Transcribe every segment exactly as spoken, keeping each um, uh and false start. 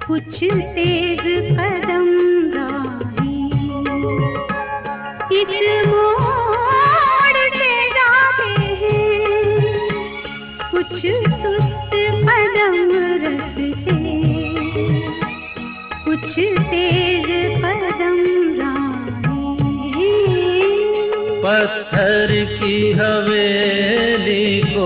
कुछ तेज कदम राही इस मोड़ से जाते हैं, कुछ सुस्त कदम रखते, कुछ तेज कदम राही। पत्थर की हवेली को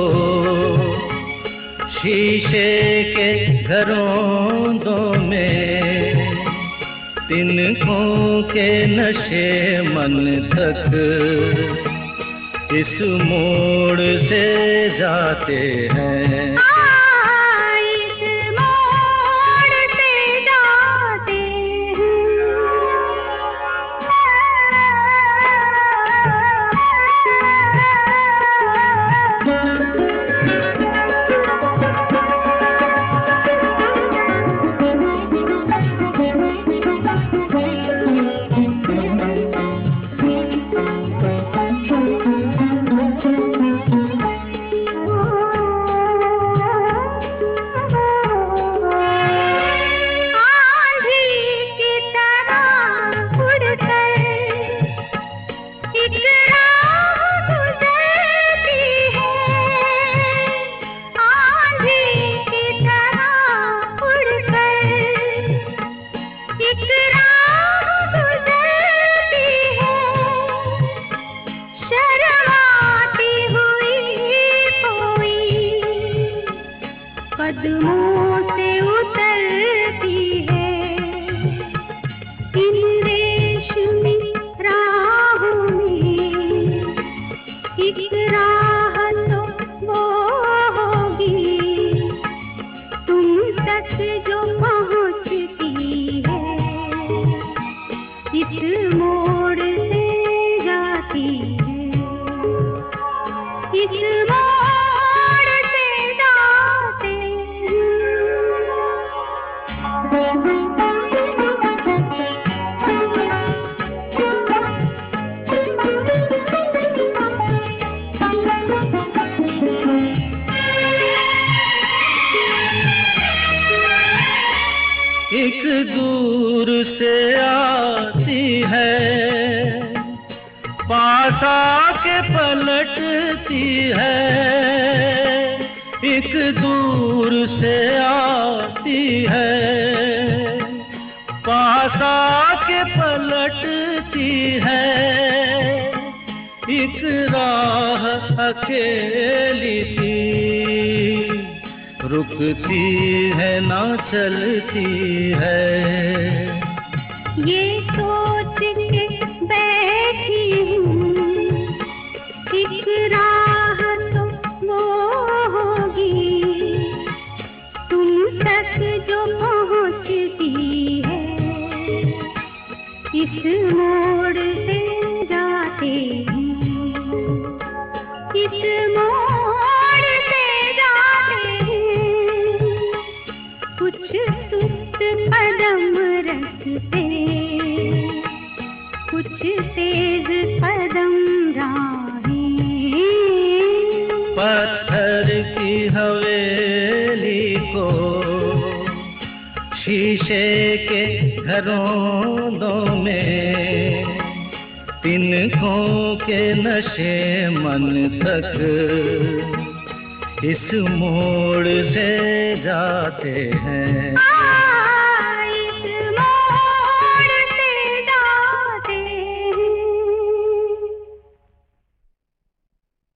शीशे के घरों में, तिनकों के नशे मन तक इस मोड़ से जाते हैं। कदमों से उतरती है इन रेशमी राहों में, एक राह तो वो होगी तुम तक जो पहुँचती है, इस मोड़ से जाती है, इस मोड़ एक दूर से आती है, पास आके पलटती है। एक दूर से आती है, पास आके पलटती है। एक राह अकेली सी रुकती है ना चलती है। ये सोच के बैठी हूँ एक राह तो वो होगी तुम तक जो पहुँचती है, इस मोड़ से जाते हैं, इस मोड़ से जाते हैं, कुछ सुस्त कदम रखते, कुछ तेज कदम राही। पत्थर की हवेली को शीशे के घरों में, तिनकों के नशे मन तक इस मोड़ से जाते हैं।